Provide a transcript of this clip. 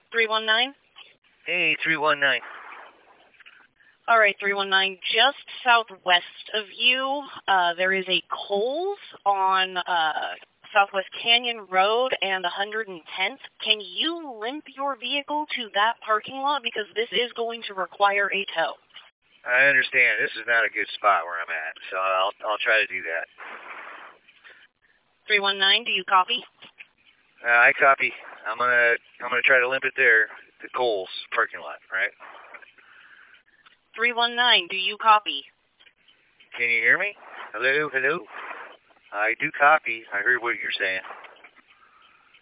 319? Hey, 319. All right, 319. Just southwest of you, there is a Kohl's on Southwest Canyon Road and 110th. Can you limp your vehicle to that parking lot? Because this is going to require a tow. I understand. This is not a good spot where I'm at, so I'll try to do that. 319, do you copy? I copy. I'm gonna try to limp it there, the Kohl's parking lot, right? 319, do you copy? Can you hear me? Hello, hello. I do copy. I heard what you're saying.